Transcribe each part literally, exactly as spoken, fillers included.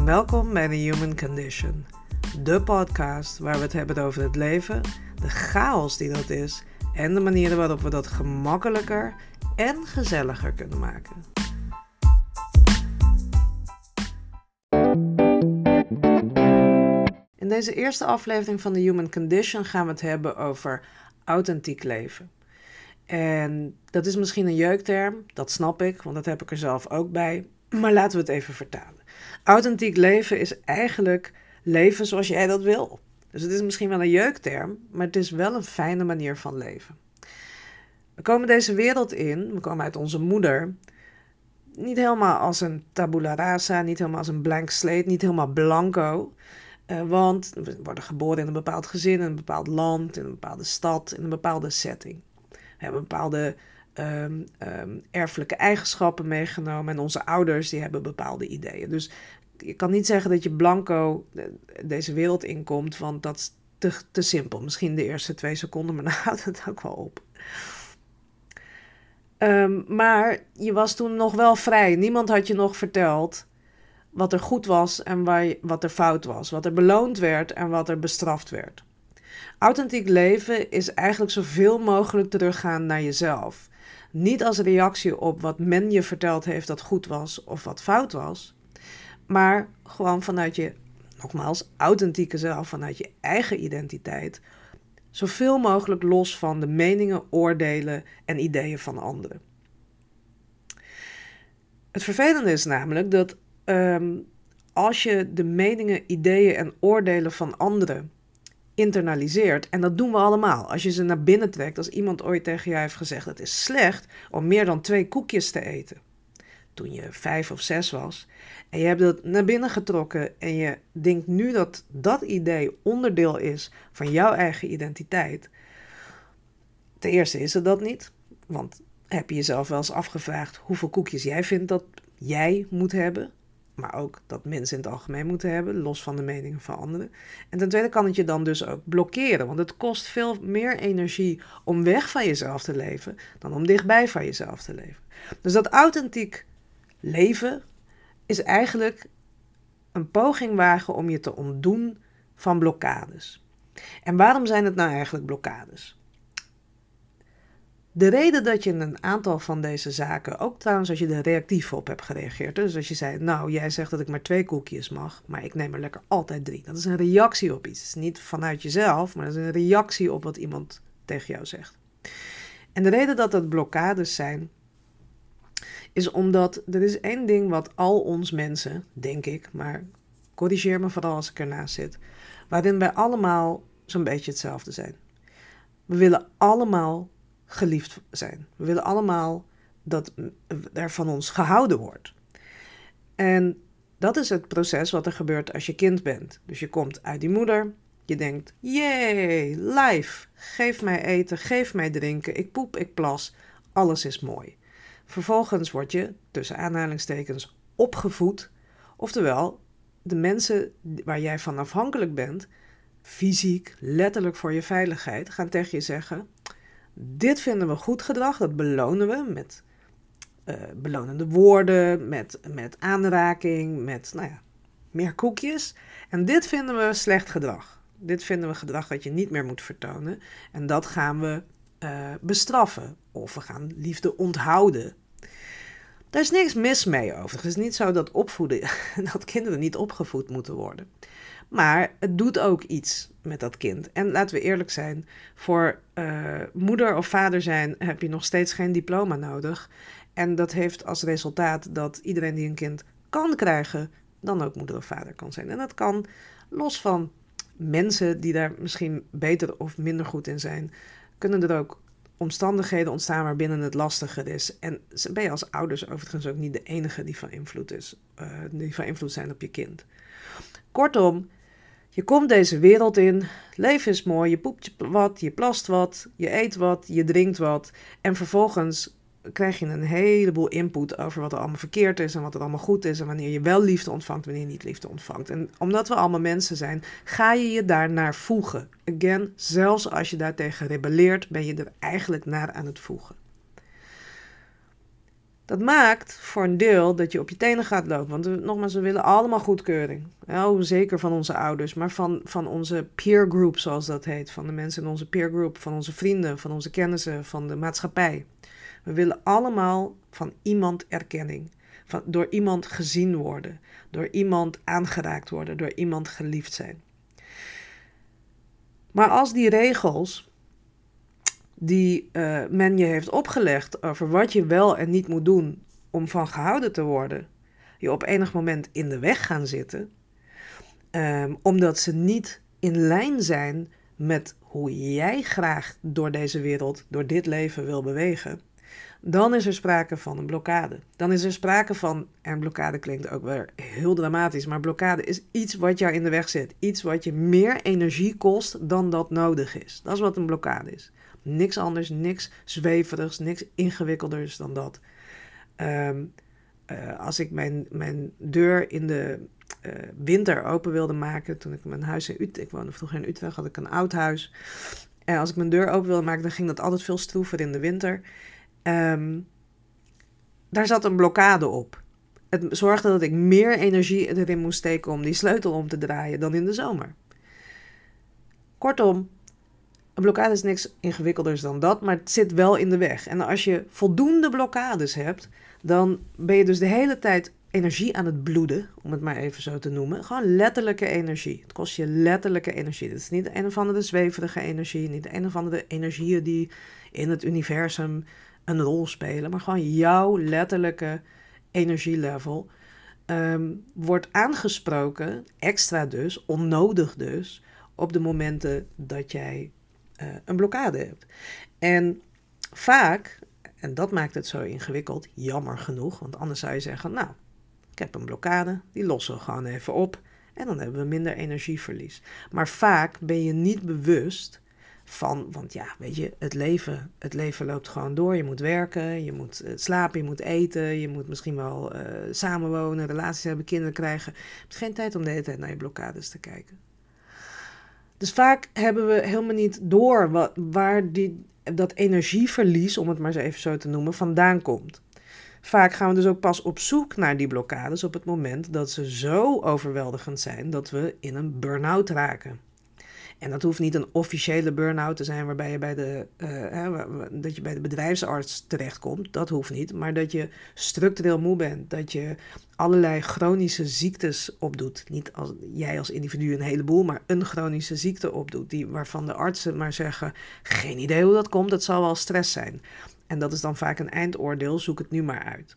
Welkom bij The Human Condition, de podcast waar we het hebben over het leven, de chaos die dat is en de manieren waarop we dat gemakkelijker en gezelliger kunnen maken. In deze eerste aflevering van The Human Condition gaan we het hebben over authentiek leven. En dat is misschien een jeukterm, dat snap ik, want dat heb ik er zelf ook bij. Maar laten we het even vertalen. Authentiek leven is eigenlijk leven zoals jij dat wil. Dus het is misschien wel een jeukterm, maar het is wel een fijne manier van leven. We komen deze wereld in, we komen uit onze moeder, niet helemaal als een tabula rasa, niet helemaal als een blank slate, niet helemaal blanco. Uh, want we worden geboren in een bepaald gezin, in een bepaald land, in een bepaalde stad, in een bepaalde setting. We hebben bepaalde um, um, erfelijke eigenschappen meegenomen en onze ouders die hebben bepaalde ideeën. Dus je kan niet zeggen dat je blanco deze wereld inkomt, want dat is te, te simpel. Misschien de eerste twee seconden, maar dan houdt het ook wel op. Um, maar je was toen nog wel vrij. Niemand had je nog verteld wat er goed was en waar je, wat er fout was. Wat er beloond werd en wat er bestraft werd. Authentiek leven is eigenlijk zoveel mogelijk teruggaan naar jezelf. Niet als reactie op wat men je verteld heeft dat goed was of wat fout was. Maar gewoon vanuit je, nogmaals, authentieke zelf, vanuit je eigen identiteit. Zoveel mogelijk los van de meningen, oordelen en ideeën van anderen. Het vervelende is namelijk dat um, als je de meningen, ideeën en oordelen van anderen internaliseert, en dat doen we allemaal. Als je ze naar binnen trekt, als iemand ooit tegen jou heeft gezegd, het is slecht om meer dan twee koekjes te eten. Toen je vijf of zes was. En je hebt dat naar binnen getrokken en je denkt nu dat dat idee onderdeel is van jouw eigen identiteit. Ten eerste is het dat niet. Want heb je jezelf wel eens afgevraagd hoeveel koekjes jij vindt dat jij moet hebben. Maar ook dat mensen in het algemeen moeten hebben, los van de meningen van anderen. En ten tweede kan het je dan dus ook blokkeren. Want het kost veel meer energie om weg van jezelf te leven dan om dichtbij van jezelf te leven. Dus dat authentiek leven is eigenlijk een poging wagen om je te ontdoen van blokkades. En waarom zijn het nou eigenlijk blokkades? De reden dat je een aantal van deze zaken, ook trouwens als je er reactief op hebt gereageerd. Dus als je zei, nou jij zegt dat ik maar twee koekjes mag, maar ik neem er lekker altijd drie. Dat is een reactie op iets. Het is niet vanuit jezelf, maar dat is een reactie op wat iemand tegen jou zegt. En de reden dat dat blokkades zijn, is omdat er is één ding wat al ons mensen, denk ik, maar corrigeer me vooral als ik ernaast zit, waarin wij allemaal zo'n beetje hetzelfde zijn. We willen allemaal geliefd zijn. We willen allemaal dat er van ons gehouden wordt. En dat is het proces wat er gebeurt als je kind bent. Dus je komt uit die moeder, je denkt, yay, life, geef mij eten, geef mij drinken, ik poep, ik plas, alles is mooi. Vervolgens word je, tussen aanhalingstekens, opgevoed. Oftewel, de mensen waar jij van afhankelijk bent, fysiek, letterlijk voor je veiligheid, gaan tegen je zeggen, dit vinden we goed gedrag, dat belonen we met uh, belonende woorden, met, met aanraking, met nou ja, meer koekjes. En dit vinden we slecht gedrag. Dit vinden we gedrag dat je niet meer moet vertonen. En dat gaan we uh, bestraffen. Of we gaan liefde onthouden. Daar is niks mis mee overigens. Het is niet zo dat opvoeden, dat kinderen niet opgevoed moeten worden. Maar het doet ook iets met dat kind. En laten we eerlijk zijn, voor uh, moeder of vader zijn heb je nog steeds geen diploma nodig. En dat heeft als resultaat dat iedereen die een kind kan krijgen, dan ook moeder of vader kan zijn. En dat kan los van mensen die daar misschien beter of minder goed in zijn, kunnen er ook omstandigheden ontstaan waarbinnen het lastiger is. En ben je als ouders overigens ook niet de enige die van invloed is, uh, die van invloed zijn op je kind. Kortom, je komt deze wereld in, leven is mooi, je poept wat, je plast wat, je eet wat, je drinkt wat. En vervolgens krijg je een heleboel input over wat er allemaal verkeerd is en wat er allemaal goed is en wanneer je wel liefde ontvangt, wanneer je niet liefde ontvangt. En omdat we allemaal mensen zijn, ga je je daarnaar voegen. Again, zelfs als je daartegen rebelleert, ben je er eigenlijk naar aan het voegen. Dat maakt voor een deel dat je op je tenen gaat lopen. Want we, nogmaals, we willen allemaal goedkeuring. Oh, zeker van onze ouders, maar van, van onze peer group, zoals dat heet. Van de mensen in onze peer group, van onze vrienden, van onze kennissen, van de maatschappij. We willen allemaal van iemand erkenning. Van, door iemand gezien worden. Door iemand aangeraakt worden. Door iemand geliefd zijn. Maar als die regels die uh, men je heeft opgelegd over wat je wel en niet moet doen om van gehouden te worden, je op enig moment in de weg gaan zitten, um, omdat ze niet in lijn zijn met hoe jij graag door deze wereld, door dit leven wil bewegen, dan is er sprake van een blokkade. Dan is er sprake van, en blokkade klinkt ook weer heel dramatisch, maar blokkade is iets wat jou in de weg zit. Iets wat je meer energie kost dan dat nodig is. Dat is wat een blokkade is. Niks anders, niks zweverigs, niks ingewikkelders dan dat. Um, uh, als ik mijn, mijn deur in de uh, winter open wilde maken, toen ik mijn huis in Utrecht, ik woonde vroeger in Utrecht, had ik een oud huis. En als ik mijn deur open wilde maken, dan ging dat altijd veel stroever in de winter. Um, daar zat een blokkade op. Het zorgde dat ik meer energie erin moest steken om die sleutel om te draaien dan in de zomer. Kortom, een blokkade is niks ingewikkelders dan dat, maar het zit wel in de weg. En als je voldoende blokkades hebt, dan ben je dus de hele tijd energie aan het bloeden, om het maar even zo te noemen. Gewoon letterlijke energie. Het kost je letterlijke energie. Het is niet een of andere zweverige energie, niet een of andere energieën die in het universum een rol spelen, maar gewoon jouw letterlijke energielevel um, wordt aangesproken, extra dus, onnodig dus, op de momenten dat jij uh, een blokkade hebt. En vaak, en dat maakt het zo ingewikkeld, jammer genoeg, want anders zou je zeggen, nou, ik heb een blokkade, die lossen we gewoon even op en dan hebben we minder energieverlies. Maar vaak ben je niet bewust van, want ja, weet je, het leven, het leven loopt gewoon door. Je moet werken, je moet uh, slapen, je moet eten, je moet misschien wel uh, samenwonen, relaties hebben, kinderen krijgen. Je hebt geen tijd om de hele tijd naar je blokkades te kijken. Dus vaak hebben we helemaal niet door wat, waar die, dat energieverlies, om het maar eens even zo te noemen, vandaan komt. Vaak gaan we dus ook pas op zoek naar die blokkades op het moment dat ze zo overweldigend zijn dat we in een burn-out raken. En dat hoeft niet een officiële burn-out te zijn waarbij je bij de, uh, hè, dat je bij de bedrijfsarts terechtkomt. Dat hoeft niet. Maar dat je structureel moe bent. Dat je allerlei chronische ziektes opdoet. Niet als, jij als individu een heleboel, maar een chronische ziekte opdoet. Die, waarvan de artsen maar zeggen, geen idee hoe dat komt, dat zal wel stress zijn. En dat is dan vaak een eindoordeel, zoek het nu maar uit.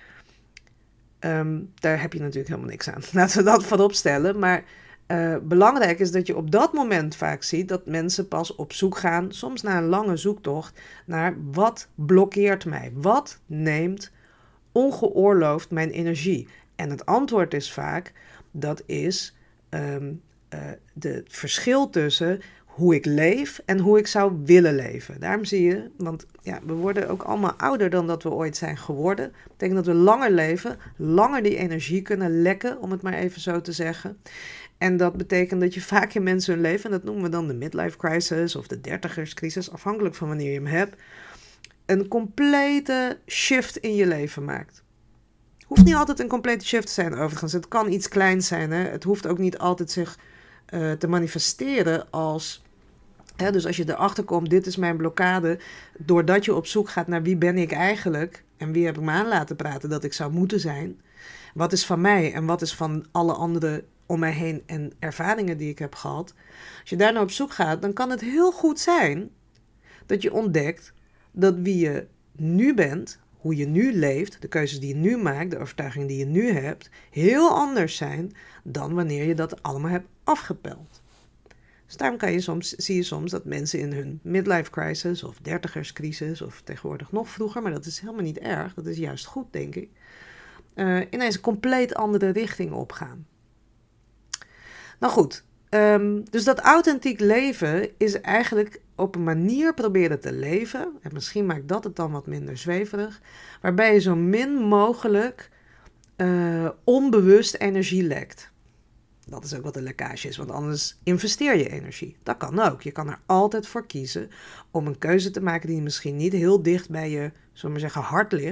Um, daar heb je natuurlijk helemaal niks aan. Laten we dat voorop stellen, maar Uh, belangrijk is dat je op dat moment vaak ziet dat mensen pas op zoek gaan, soms na een lange zoektocht, naar wat blokkeert mij? Wat neemt ongeoorloofd mijn energie? En het antwoord is vaak, dat is um, uh, de, het verschil tussen hoe ik leef en hoe ik zou willen leven. Daarom zie je, want ja, we worden ook allemaal ouder dan dat we ooit zijn geworden. Dat betekent dat we langer leven, langer die energie kunnen lekken, om het maar even zo te zeggen. En dat betekent dat je vaak in mensen hun leven, en dat noemen we dan de midlife crisis of de dertigerscrisis, afhankelijk van wanneer je hem hebt, een complete shift in je leven maakt. Hoeft niet altijd een complete shift te zijn overigens. Het kan iets kleins zijn. Hè? Het hoeft ook niet altijd zich uh, te manifesteren als, hè, dus als je erachter komt, dit is mijn blokkade, doordat je op zoek gaat naar wie ben ik eigenlijk en wie heb ik me aan laten praten dat ik zou moeten zijn. Wat is van mij en wat is van alle andere om mij heen en ervaringen die ik heb gehad. Als je daar nou op zoek gaat, dan kan het heel goed zijn dat je ontdekt dat wie je nu bent, hoe je nu leeft, de keuzes die je nu maakt, de overtuigingen die je nu hebt, heel anders zijn dan wanneer je dat allemaal hebt afgepeld. Dus daarom kan je soms, zie je soms dat mensen in hun midlife crisis of dertigerscrisis of tegenwoordig nog vroeger, maar dat is helemaal niet erg, dat is juist goed denk ik, uh, ineens een compleet andere richting opgaan. Nou goed, um, dus dat authentiek leven is eigenlijk op een manier proberen te leven, en misschien maakt dat het dan wat minder zweverig, waarbij je zo min mogelijk uh, onbewust energie lekt. Dat is ook wat een lekkage is, want anders investeer je energie. Dat kan ook. Je kan er altijd voor kiezen om een keuze te maken die misschien niet heel dicht bij je, zullen we maar zeggen, hart ligt,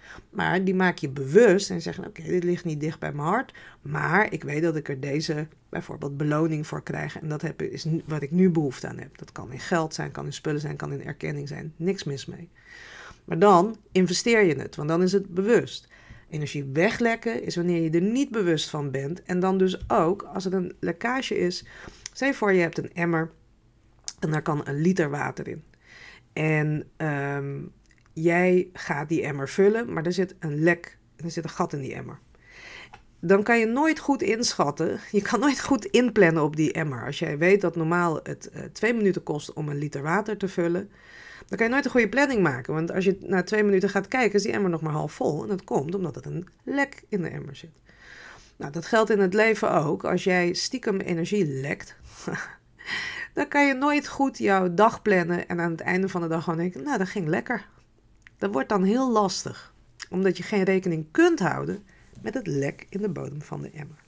Maar die maak je bewust en zeggen, oké, okay, dit ligt niet dicht bij mijn hart. Maar ik weet dat ik er deze bijvoorbeeld beloning voor krijg. En dat heb, is wat ik nu behoefte aan heb. Dat kan in geld zijn, kan in spullen zijn, kan in erkenning zijn. Niks mis mee. Maar dan investeer je het, want dan is het bewust. Energie weglekken is wanneer je er niet bewust van bent. En dan dus ook, als er een lekkage is. Stel je voor, je hebt een emmer en daar kan een liter water in. En um, jij gaat die emmer vullen, maar er zit een lek, er zit een gat in die emmer. Dan kan je nooit goed inschatten, je kan nooit goed inplannen op die emmer. Als jij weet dat normaal het uh, twee minuten kost om een liter water te vullen, dan kan je nooit een goede planning maken. Want als je na twee minuten gaat kijken, is die emmer nog maar half vol. En dat komt omdat er een lek in de emmer zit. Nou, dat geldt in het leven ook. Als jij stiekem energie lekt, dan kan je nooit goed jouw dag plannen en aan het einde van de dag gewoon denken, nou, dat ging lekker. Dat wordt dan heel lastig, omdat je geen rekening kunt houden met het lek in de bodem van de emmer.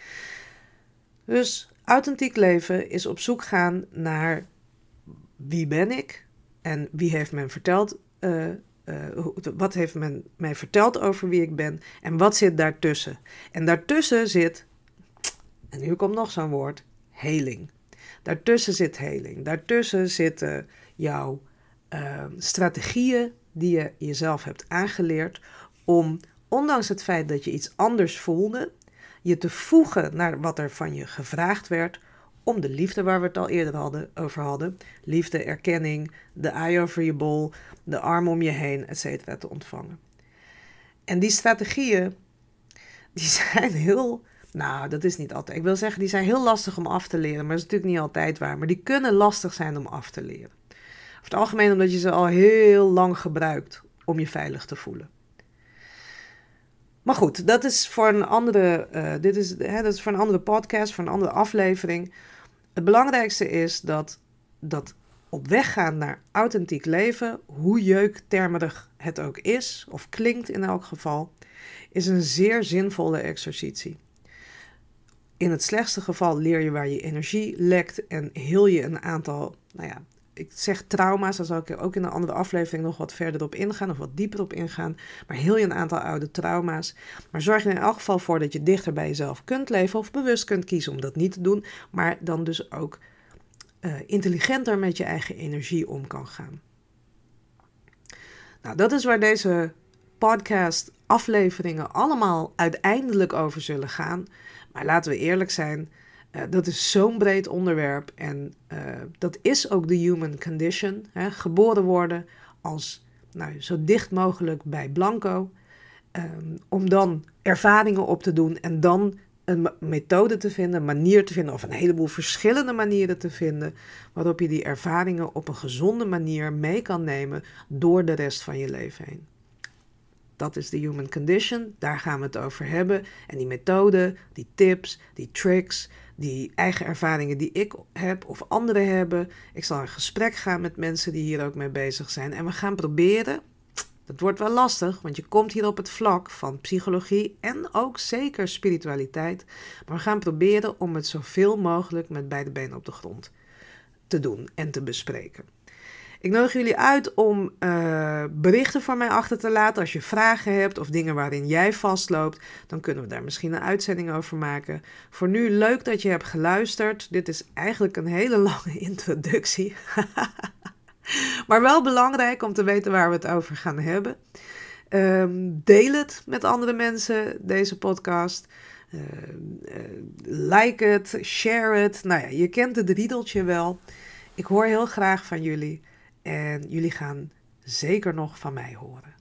Dus authentiek leven is op zoek gaan naar wie ben ik en wie heeft men verteld, uh, uh, wat heeft men mij verteld over wie ik ben en wat zit daartussen. En daartussen zit, en hier komt nog zo'n woord, heling. Daartussen zit heling. Daartussen zitten jouw uh, strategieën die je jezelf hebt aangeleerd om, ondanks het feit dat je iets anders voelde, je te voegen naar wat er van je gevraagd werd om de liefde waar we het al eerder hadden, over hadden, liefde, erkenning, de eye over je bol, de arm om je heen, et cetera, te ontvangen. En die strategieën, die zijn heel, nou, dat is niet altijd, ik wil zeggen, die zijn heel lastig om af te leren, maar dat is natuurlijk niet altijd waar, maar die kunnen lastig zijn om af te leren. Over het algemeen omdat je ze al heel lang gebruikt om je veilig te voelen. Maar goed, dat is voor een andere, uh, dit is, hè, dat is voor een andere podcast, voor een andere aflevering. Het belangrijkste is dat, dat op weg gaan naar authentiek leven, hoe jeuktermerig het ook is, of klinkt in elk geval, is een zeer zinvolle exercitie. In het slechtste geval leer je waar je energie lekt en heel je een aantal, nou ja, ik zeg trauma's, daar zal ik ook in een andere aflevering nog wat verder op ingaan of wat dieper op ingaan. Maar heel je een aantal oude trauma's. Maar zorg er in elk geval voor dat je dichter bij jezelf kunt leven of bewust kunt kiezen om dat niet te doen. Maar dan dus ook uh, intelligenter met je eigen energie om kan gaan. Nou, dat is waar deze podcast afleveringen allemaal uiteindelijk over zullen gaan. Maar laten we eerlijk zijn, Uh, dat is zo'n breed onderwerp en uh, dat is ook de human condition. Hè? Geboren worden als nou, zo dicht mogelijk bij blanco. Um, om dan ervaringen op te doen en dan een methode te vinden, een manier te vinden of een heleboel verschillende manieren te vinden waarop je die ervaringen op een gezonde manier mee kan nemen door de rest van je leven heen. Dat is de human condition, daar gaan we het over hebben. En die methode, die tips, die tricks, die eigen ervaringen die ik heb of anderen hebben. Ik zal in gesprek gaan met mensen die hier ook mee bezig zijn. En we gaan proberen, dat wordt wel lastig, want je komt hier op het vlak van psychologie en ook zeker spiritualiteit. Maar we gaan proberen om het zoveel mogelijk met beide benen op de grond te doen en te bespreken. Ik nodig jullie uit om uh, berichten voor mij achter te laten. Als je vragen hebt of dingen waarin jij vastloopt, dan kunnen we daar misschien een uitzending over maken. Voor nu, leuk dat je hebt geluisterd. Dit is eigenlijk een hele lange introductie. Maar wel belangrijk om te weten waar we het over gaan hebben. Um, deel het met andere mensen, deze podcast. Uh, uh, like het, share het. Nou ja, je kent het riedeltje wel. Ik hoor heel graag van jullie. En jullie gaan zeker nog van mij horen.